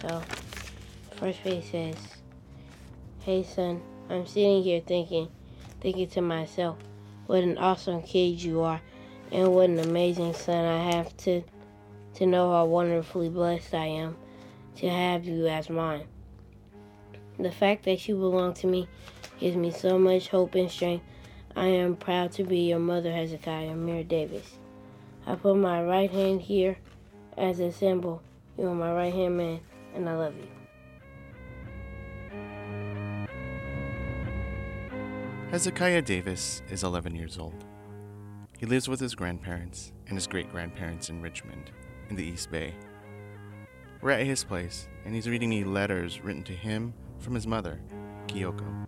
So, first page says, "Hey son, I'm sitting here thinking to myself, what an awesome kid you are, and what an amazing son I have to know how wonderfully blessed I am to have you as mine. The fact that you belong to me gives me so much hope and strength. I am proud to be your mother, Hezekiah Mir Davis. I put my right hand here as a symbol. You are my right hand man, and I love you." Hezekiah Davis is 11 years old. He lives with his grandparents and his great-grandparents in Richmond, in the East Bay. We're at his place, and he's reading me letters written to him from his mother, Kyoko.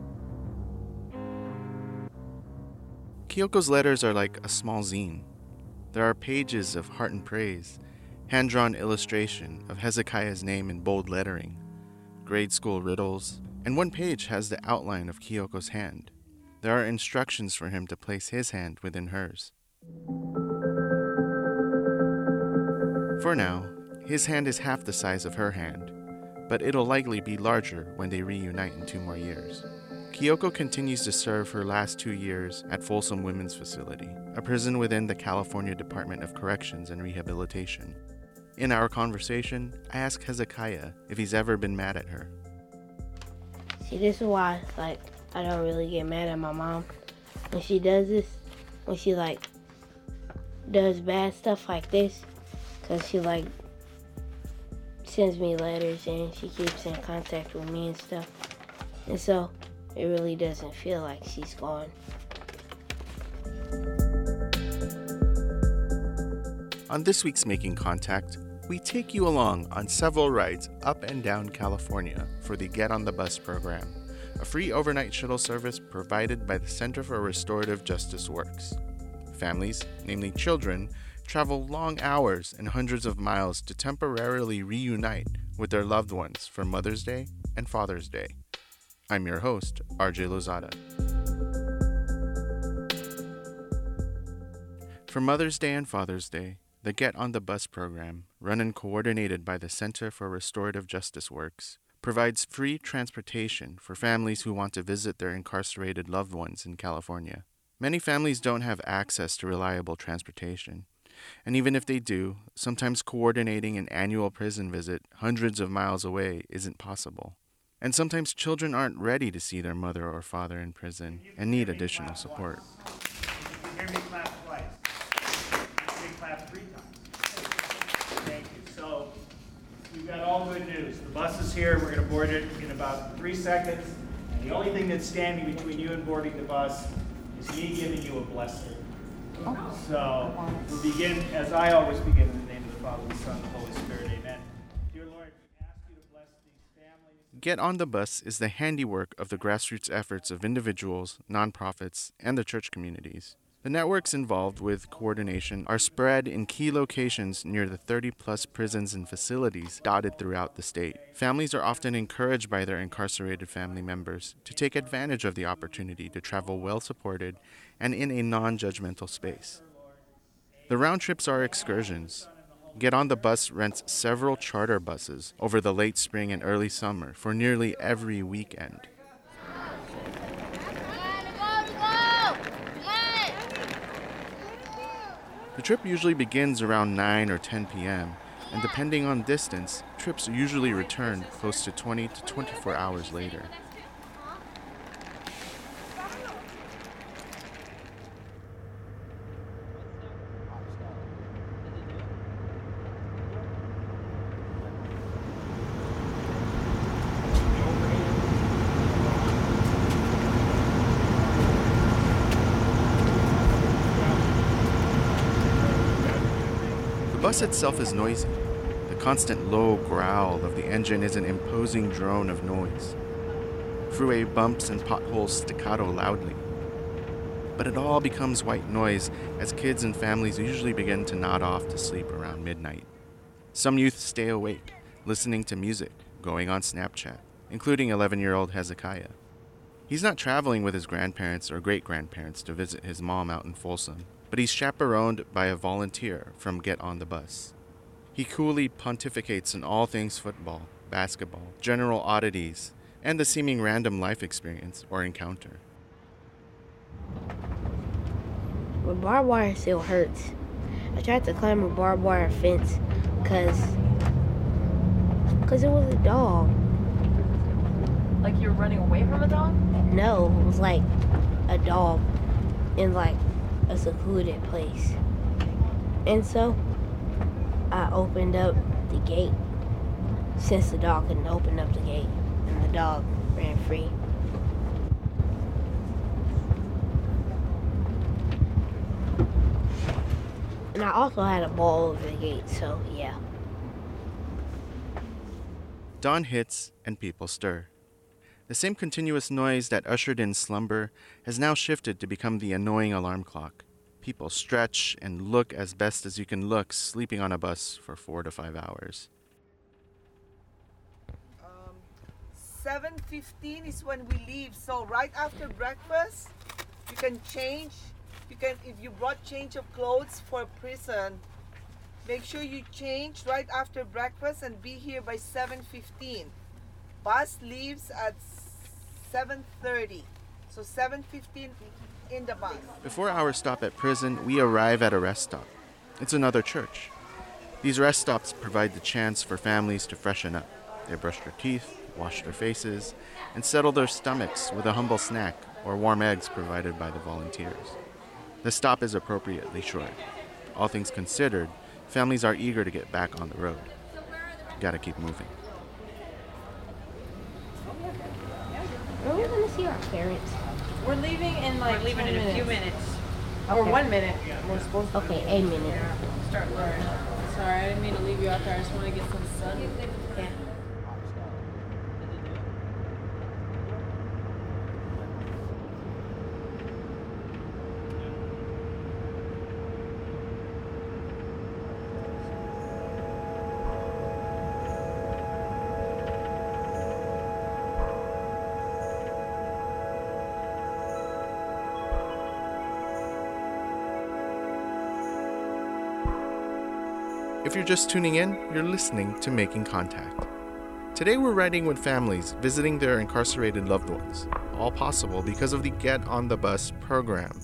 Kyoko's letters are like a small zine. There are pages of heart and praise, hand-drawn illustration of Hezekiah's name in bold lettering, grade school riddles, and one page has the outline of Kyoko's hand. There are instructions for him to place his hand within hers. For now, his hand is half the size of her hand, but it'll likely be larger when they reunite in 2 more years. Kyoko continues to serve her last 2 years at Folsom Women's Facility, a prison within the California Department of Corrections and Rehabilitation. In our conversation, I ask Hezekiah if he's ever been mad at her. See, this is why, I don't really get mad at my mom when she does this, when she, does bad stuff like this, because she, sends me letters and she keeps in contact with me and stuff. And so, it really doesn't feel like she's gone. On this week's Making Contact, we take you along on several rides up and down California for the Get on the Bus program, a free overnight shuttle service provided by the Center for Restorative Justice Works. Families, namely children, travel long hours and hundreds of miles to temporarily reunite with their loved ones for Mother's Day and Father's Day. I'm your host, RJ Lozada. For Mother's Day and Father's Day, the Get on the Bus program, run and coordinated by the Center for Restorative Justice Works, provides free transportation for families who want to visit their incarcerated loved ones in California. Many families don't have access to reliable transportation, and even if they do, sometimes coordinating an annual prison visit hundreds of miles away isn't possible. And sometimes children aren't ready to see their mother or father in prison and need additional support. You hear me clap twice. You clap 3 times. Thank you. So, we've got all good news. The bus is here. We're going to board it in about 3 seconds. And the only thing that's standing between you and boarding the bus is me giving you a blessing. So, we'll begin, as I always begin, in the name of the Father, the Son, and the Holy Spirit. Amen. Dear Lord, we ask you to bless these families. Get on the Bus is the handiwork of the grassroots efforts of individuals, nonprofits, and the church communities. The networks involved with coordination are spread in key locations near the 30-plus prisons and facilities dotted throughout the state. Families are often encouraged by their incarcerated family members to take advantage of the opportunity to travel well-supported and in a non-judgmental space. The round trips are excursions. Get on the Bus rents several charter buses over the late spring and early summer for nearly every weekend. The trip usually begins around 9 or 10 p.m., and depending on distance, trips usually return close to 20 to 24 hours later. The bus itself is noisy. The constant low growl of the engine is an imposing drone of noise. Freeway bumps and potholes staccato loudly. But it all becomes white noise as kids and families usually begin to nod off to sleep around midnight. Some youth stay awake, listening to music, going on Snapchat, including 11-year-old Hezekiah. He's not traveling with his grandparents or great-grandparents to visit his mom out in Folsom, but he's chaperoned by a volunteer from Get on the Bus. He coolly pontificates on all things football, basketball, general oddities, and the seeming random life experience or encounter. But barbed wire still hurts. I tried to climb a barbed wire fence because it was a dog. Like you were running away from a dog? No, it was like a dog in like a secluded place. And so I opened up the gate since the dog couldn't open up the gate, and the dog ran free. And I also had a ball over the gate, so yeah. Dawn hits and people stir. The same continuous noise that ushered in slumber has now shifted to become the annoying alarm clock. People stretch and look as best as you can look sleeping on a bus for 4 to 5 hours. 7:15 is when we leave. So right after breakfast, you can change. If you brought change of clothes for prison, make sure you change right after breakfast and be here by 7:15. Bus leaves at 7:30. So 7:15 in the bus. Before our stop at prison, we arrive at a rest stop. It's another church. These rest stops provide the chance for families to freshen up. They brush their teeth, wash their faces, and settle their stomachs with a humble snack or warm eggs provided by the volunteers. The stop is appropriately short. All things considered, families are eager to get back on the road. Gotta keep moving. Are we gonna see our parents? We're leaving in like We're leaving 10 in a minutes. few minutes. Or Okay. 1 minute. We're supposed to. Okay, a minute. Start blurring. Sorry, I didn't mean to leave you out there. I just want to get some sun. Yeah. If you're just tuning in, you're listening to Making Contact. Today we're riding with families visiting their incarcerated loved ones, all possible because of the Get on the Bus program.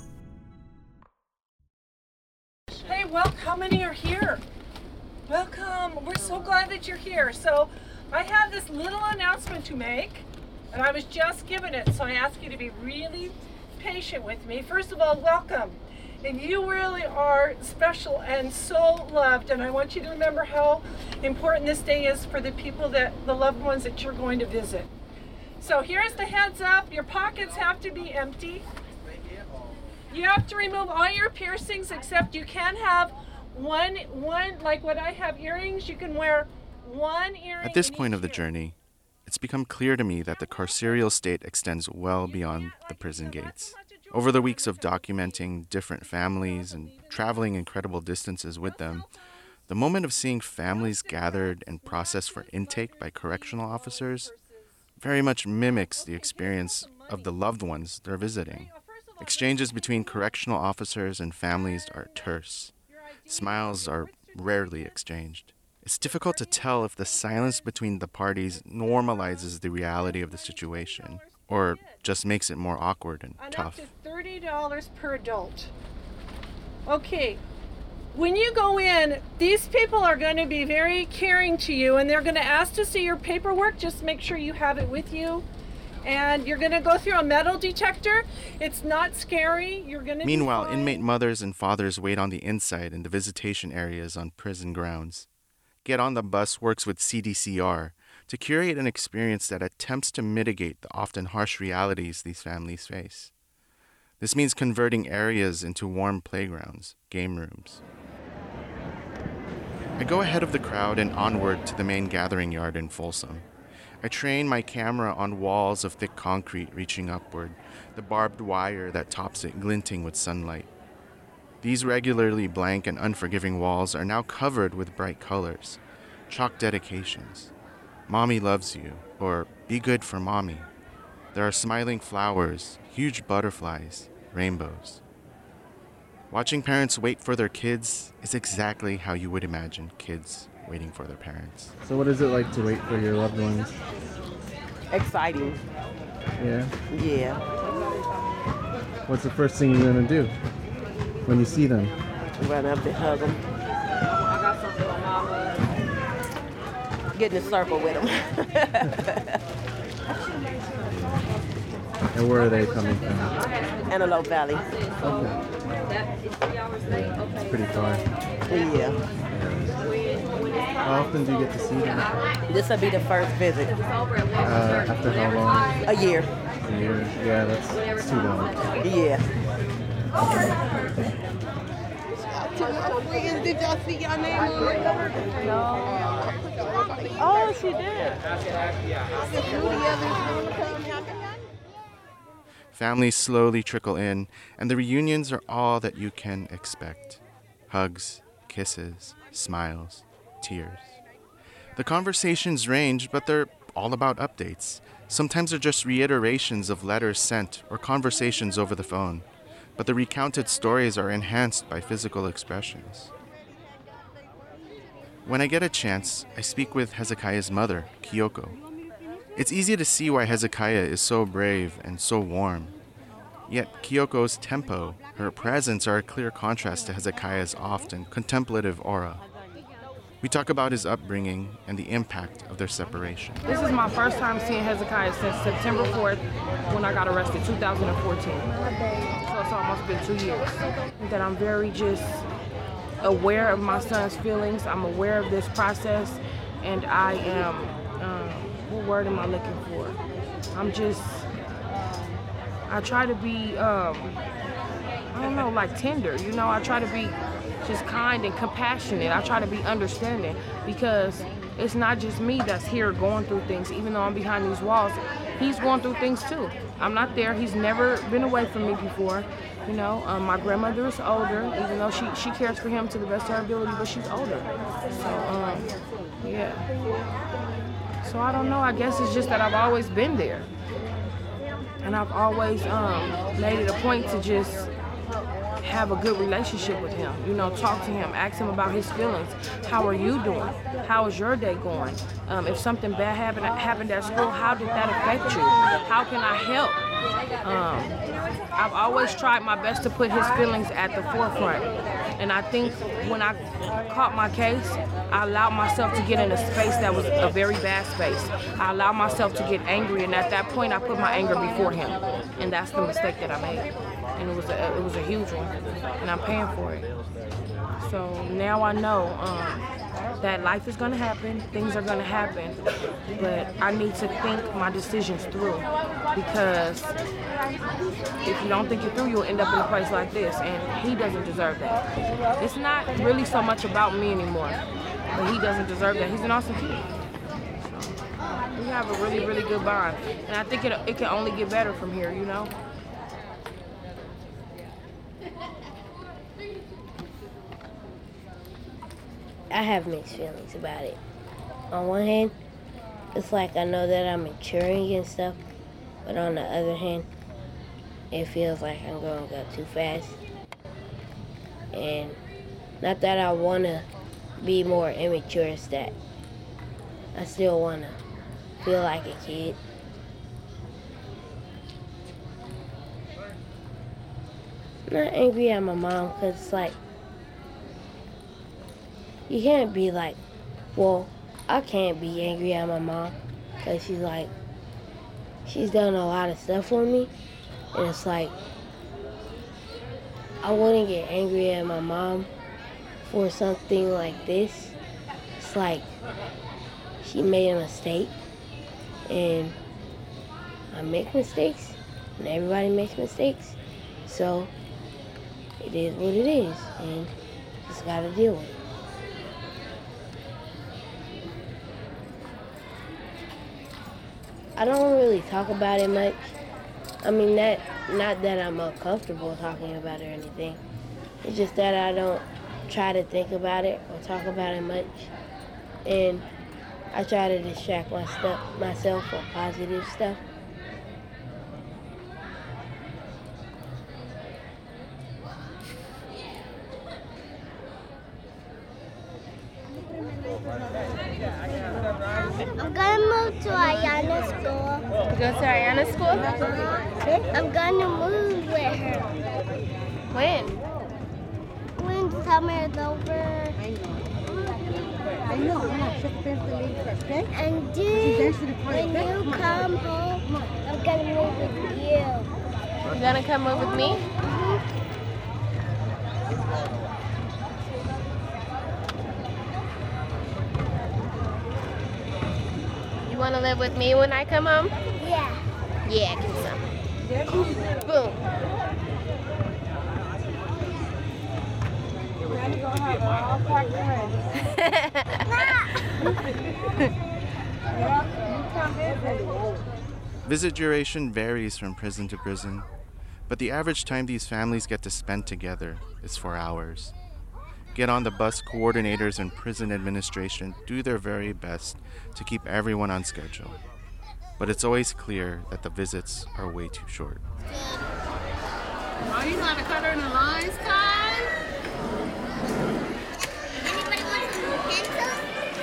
Hey, how many are here? Welcome. We're so glad that you're here. So I have this little announcement to make, and I was just given it, so I ask you to be really patient with me. First of all, welcome. And you really are special and so loved, and I want you to remember how important this day is for the people the loved ones that you're going to visit. So here's the heads up. Your pockets have to be empty. You have to remove all your piercings, except you can have one, like what I have, earrings. You can wear one earring. At this in point each of the ear. journey, it's become clear to me that the carceral state extends well beyond the prison gates. Over the weeks of documenting different families and traveling incredible distances with them, the moment of seeing families gathered and processed for intake by correctional officers very much mimics the experience of the loved ones they're visiting. Exchanges between correctional officers and families are terse. Smiles are rarely exchanged. It's difficult to tell if the silence between the parties normalizes the reality of the situation or just makes it more awkward and And tough. up to $30 per adult. Okay, when you go in, these people are going to be very caring to you, and they're going to ask to see your paperwork. Just make sure you have it with you. And you're going to go through a metal detector. It's not scary. You're going to Meanwhile, be fine. inmate mothers and fathers wait on the inside in the visitation areas on prison grounds. Get on the Bus works with CDCR to curate an experience that attempts to mitigate the often harsh realities these families face. This means converting areas into warm playgrounds, game rooms. I go ahead of the crowd and onward to the main gathering yard in Folsom. I train my camera on walls of thick concrete reaching upward, the barbed wire that tops it glinting with sunlight. These regularly blank and unforgiving walls are now covered with bright colors, chalk dedications. Mommy loves you, or be good for mommy. There are smiling flowers, huge butterflies, rainbows. Watching parents wait for their kids is exactly how you would imagine kids waiting for their parents. So what is it like to wait for your loved ones? Exciting. Yeah? Yeah. What's the first thing you're gonna do when you see them? Run up and hug them. Get in a circle with them. And where are they coming from? Antelope Valley. Okay. It's pretty far. Yeah. How often do you get to see them? This will be the first visit. After how long? A year. A year. Yeah, that's too long. Yeah. Did y'all see your name on it? No. Oh, she did. Families slowly trickle in, and the reunions are all that you can expect. Hugs, kisses, smiles, tears. The conversations range, but they're all about updates. Sometimes they're just reiterations of letters sent or conversations over the phone, but the recounted stories are enhanced by physical expressions. When I get a chance, I speak with Hezekiah's mother, Kyoko. It's easy to see why Hezekiah is so brave and so warm. Yet Kyoko's tempo, her presence, are a clear contrast to Hezekiah's often contemplative aura. We talk about his upbringing and the impact of their separation. This is my first time seeing Hezekiah since September 4th when I got arrested, 2014. So it's almost been 2 years. That I'm very just aware of my son's feelings. I'm aware of this process, and I am, what word am I looking for? I try to be, like tender, you know? I try to be just kind and compassionate. I try to be understanding, because it's not just me that's here going through things. Even though I'm behind these walls, he's going through things too. I'm not there. He's never been away from me before. You know, my grandmother is older, even though she cares for him to the best of her ability, but she's older. So, yeah. So I don't know. I guess it's just that I've always been there. And I've always made it a point to just have a good relationship with him. You know, talk to him, ask him about his feelings. How are you doing? How is your day going? If something bad happened at school, how did that affect you? How can I help? I've always tried my best to put his feelings at the forefront. And I think when I caught my case, I allowed myself to get in a space that was a very bad space. I allowed myself to get angry, and at that point I put my anger before him. And that's the mistake that I made. And it was a huge one, and I'm paying for it. So now I know that life is gonna happen, things are gonna happen, but I need to think my decisions through, because if you don't think it through, you'll end up in a place like this, and he doesn't deserve that. It's not really so much about me anymore, but he doesn't deserve that. He's an awesome kid. So we have a really, really good bond, and I think it can only get better from here, you know? I have mixed feelings about it. On one hand, it's like I know that I'm maturing and stuff, but on the other hand, it feels like I'm going to go too fast. And not that I want to be more immature, it's that I still want to feel like a kid. I'm not angry at my mom, because it's like, you can't be like, well, I can't be angry at my mom, because she's done a lot of stuff for me, and it's like, I wouldn't get angry at my mom for something like this. It's like, she made a mistake, and I make mistakes, and everybody makes mistakes, so it is what it is, and just gotta deal with it. I don't really talk about it much. I mean, not that I'm uncomfortable talking about it or anything. It's just that I don't try to think about it or talk about it much. And I try to distract myself from positive stuff. I'm gonna move to Ayana's school. You go to Ayana's school? I'm gonna move with her. When? When summer is over. And then when you come home, I'm gonna move with you. You gonna come move with me? You wanna live with me when I come home? Yeah. Yeah, give me some. Boom. Visit duration varies from prison to prison, but the average time these families get to spend together is 4 hours. Get on the bus, coordinators and prison administration do their very best to keep everyone on schedule. But it's always clear that the visits are way too short. Are you going to cut her in the lines, Kai? Anybody want some pencils?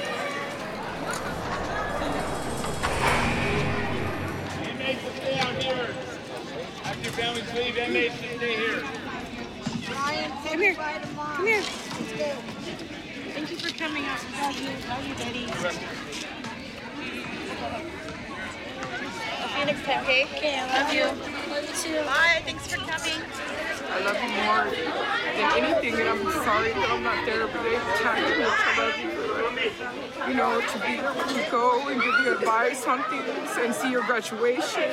Inmates will stay out here. After your families leave, inmates should stay here. Ryan, come here. Come here. Thank you for coming out. Love you, Daddy. See you next time, okay? Okay, I love you. Love you too. Bye, thanks for coming. I love you more than anything, and I'm sorry that I'm not there, but every time I love you. You know, to go and give you advice on things and see your graduation.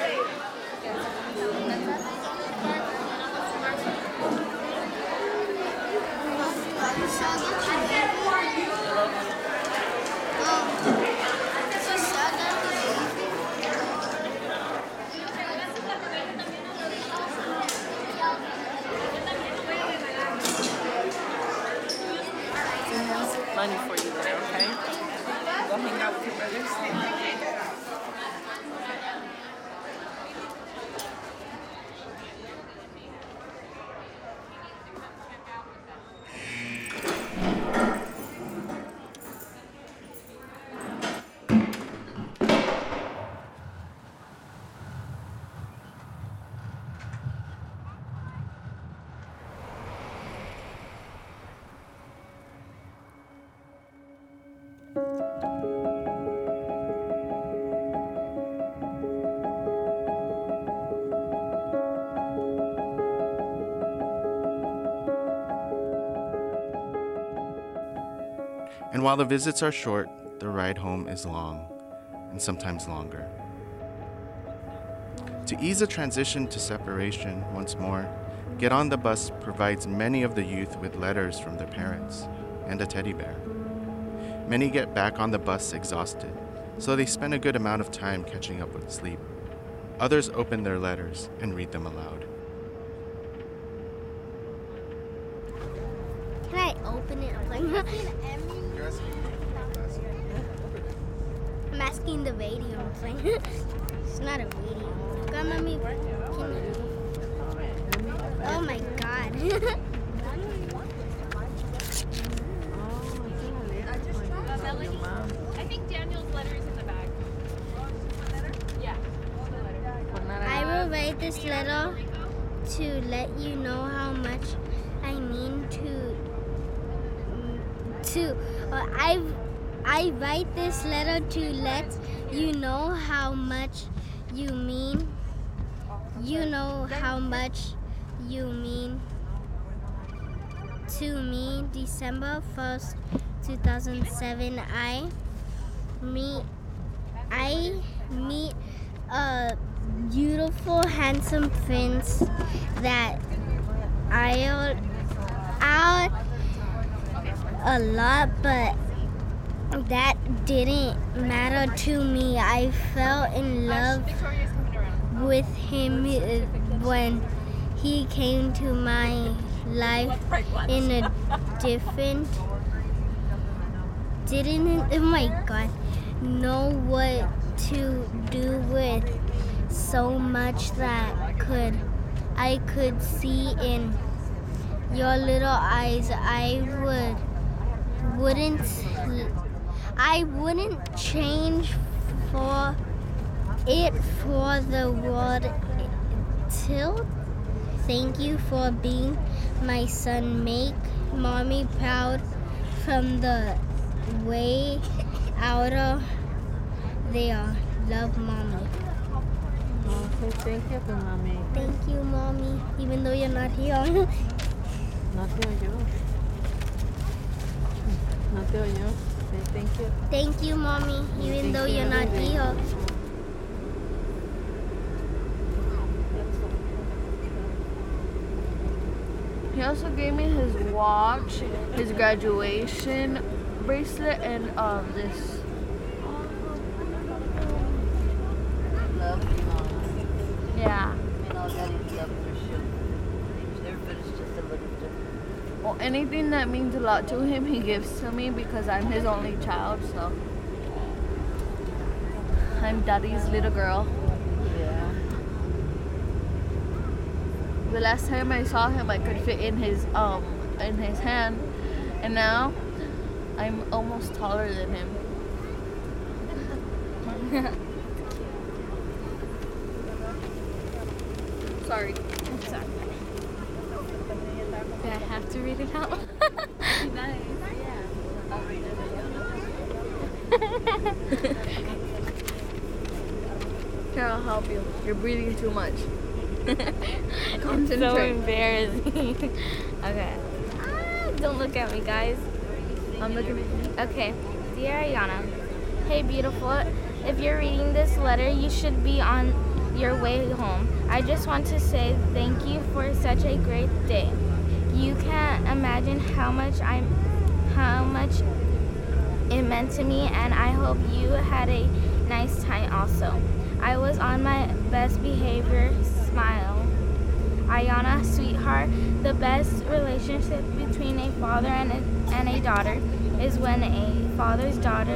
Money for you there, okay? Go hang out with your brothers. And while the visits are short, the ride home is long, and sometimes longer. To ease the transition to separation once more, Get on the Bus provides many of the youth with letters from their parents and a teddy bear. Many get back on the bus exhausted, so they spend a good amount of time catching up with sleep. Others open their letters and read them aloud. Can I open it? I'm asking the radio. It's not a radio. Mommy, oh my God. I think Daniel's letter is in the bag. Yeah. I will write this letter to let you know how much I mean I write this letter to let you know how much you mean. You know how much you mean to me. December 1st, 2007, I meet a beautiful, handsome prince that I a lot, but that didn't matter to me. I fell in love with him when he came to my life in a different, oh my God, know what to do with so much that I could see in I wouldn't change for the world till. Thank you for being my son. Make mommy proud from the way out of there. Love, mommy. Oh, say thank you to mommy. Thank you, mommy, even though you're not here. Not to you. Not to you. Say thank you. Thank you, mommy, even though you're not here. He also gave me his watch, his graduation bracelet, and this. Love you, Mama. Yeah. And all that is love for sure. Everybody's just a little different. Well, anything that means a lot to him, he gives to me because I'm his only child, so. I'm Daddy's little girl. Yeah. The last time I saw him, I could fit in his hand, and now I'm almost taller than him. Sorry. It's sorry. Do I have to read it out? Nice. I'll read it. Here, I'll help you. You're breathing too much. I'm so embarrassing. Okay. Don't look at me, guys. I'm looking at you. Okay. Dear Ayana, hey beautiful, if you're reading this letter, you should be on your way home. I just want to say thank you for such a great day. You can't imagine how much it meant to me, and I hope you had a nice time also. I was on my best behavior. Smile. Ayana, sweetheart, the best relationship between a father and a daughter is when a father's daughter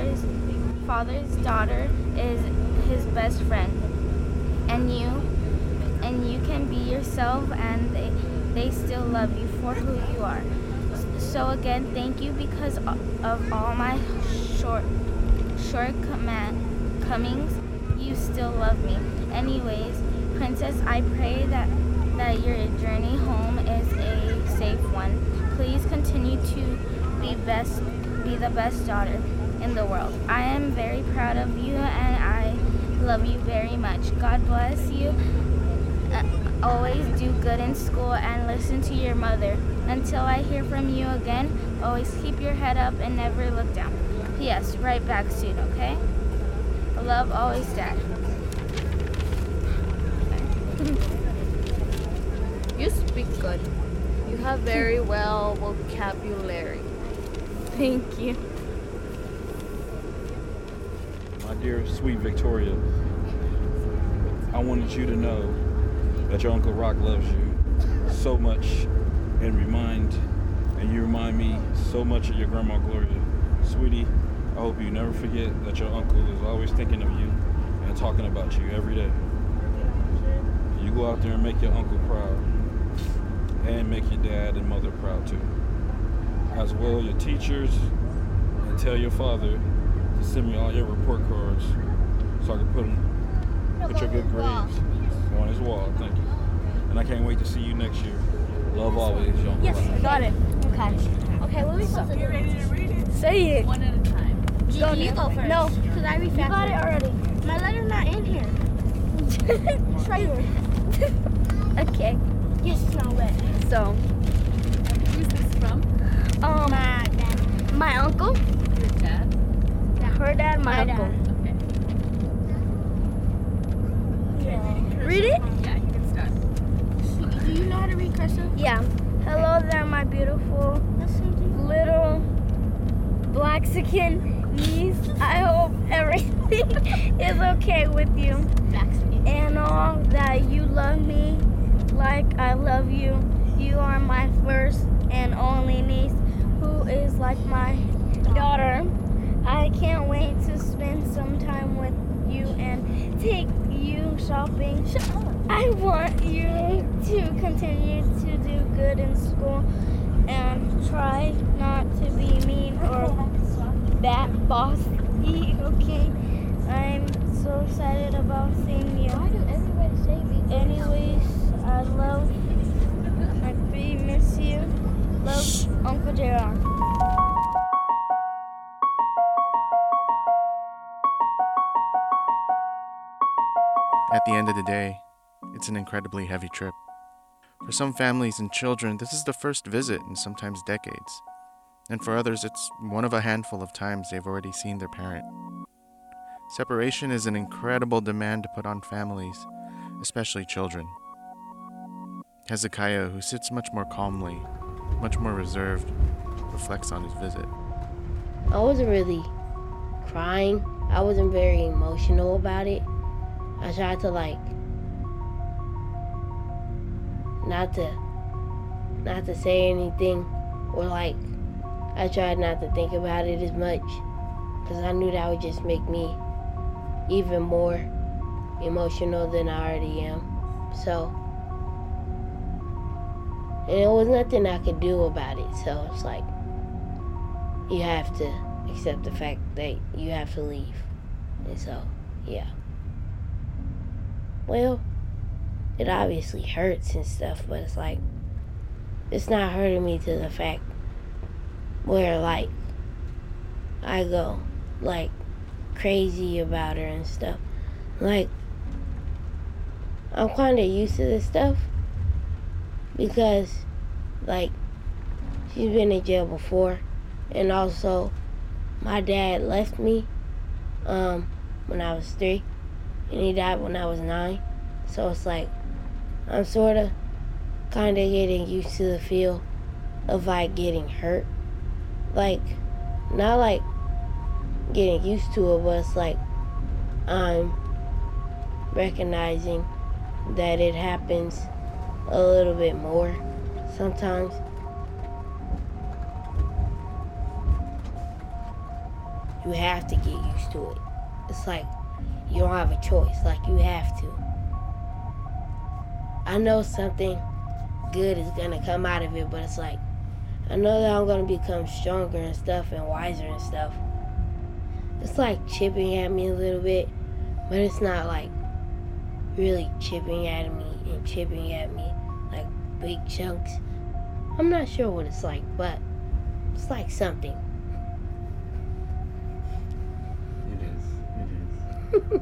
is his best friend. And you can be yourself, and they still love you for who you are. So again, thank you because of all my shortcomings. You still love me. Anyways, Princess, I pray that your journey home is a safe one. Please continue to be the best daughter in the world. I am very proud of you, and I love you very much. God bless you. Always do good in school and listen to your mother. Until I hear from you again, always keep your head up and never look down. P.S. Right back soon, okay? Love, always, Dad. You speak good. You have very well vocabulary. Thank you. My dear sweet Victoria, I wanted you to know that your Uncle Rock loves you so much and you remind me so much of your Grandma Gloria. Sweetie, I hope you never forget that your uncle is always thinking of you and talking about you every day. You go out there and make your uncle proud and make your dad and mother proud too. As well your teachers, and tell your father to send me all your report cards so I can put your good grades on his wall. Thank you. And I can't wait to see you next year. Love always, young. Yes, got it. Okay. Okay, what are we supposed to do? Ready to read it? Say it. One at a time. Go, you go first. No, because I read faster. You got it already. My letter's not in here. It's right here. Okay. Yes, it's not wet. So. Who's this from? My dad. My uncle. Your dad? Yeah, her dad, my uncle. Dad. Okay. Read it? Yeah, you can start. Do you know how to read cursive? Yeah. Hello there, my beautiful little Blaxican niece. I hope everything is okay with you. And all that you love me like I love you. You are my first and only niece who is like my daughter. I can't wait to spend some time with you and take you shopping. I want you to continue to do good in school and try not to be mean or that bossy, okay? I'm so excited about seeing you. Why do everybody say me? Anyways, I love, I really miss you. Love, Uncle JR. At the end of the day, it's an incredibly heavy trip. For some families and children, this is the first visit in sometimes decades. And for others, it's one of a handful of times they've already seen their parent. Separation is an incredible demand to put on families, especially children. Hezekiah, who sits much more calmly, much more reserved, reflects on his visit. I wasn't really crying. I wasn't very emotional about it. I tried to not to say anything, or I tried not to think about it as much, because I knew that would just make me even more emotional than I already am. So, and there was nothing I could do about it, so it's like, you have to accept the fact that you have to leave. And so, yeah. Well, it obviously hurts and stuff, but it's like, it's not hurting me to the fact where I go crazy about her and stuff. I'm kind of used to this stuff because she's been in jail before, and also my dad left me when I was 3, and he died when I was 9. So it's like I'm sort of kind of getting used to the feel of getting hurt. Not getting used to it, but it's I'm recognizing that it happens a little bit more sometimes. You have to get used to it. It's you don't have a choice, you have to. I know something good is gonna come out of it, but it's I know that I'm gonna become stronger and stuff and wiser and stuff. It's chipping at me a little bit, but it's not really chipping at me big chunks. I'm not sure what it's but it's something. It is.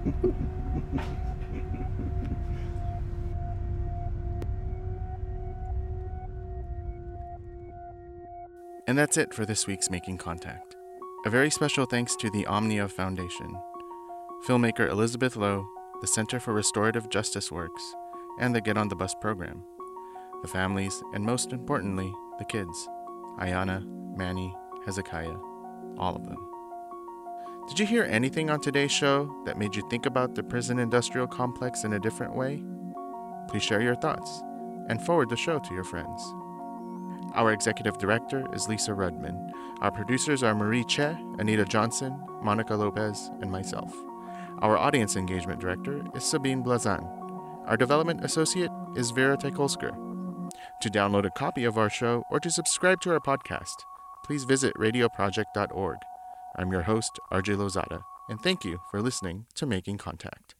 And that's it for this week's Making Contact. A very special thanks to the Omnia Foundation, filmmaker Elizabeth Lowe, the Center for Restorative Justice Works, and the Get on the Bus program, the families, and most importantly, the kids, Ayana, Manny, Hezekiah, all of them. Did you hear anything on today's show that made you think about the prison industrial complex in a different way? Please share your thoughts and forward the show to your friends. Our executive director is Lisa Rudman. Our producers are Marie Che, Anita Johnson, Monica Lopez, and myself. Our audience engagement director is Sabine Blazan. Our development associate is Vera Teikolsker. To download a copy of our show or to subscribe to our podcast, please visit radioproject.org. I'm your host, RJ Lozada, and thank you for listening to Making Contact.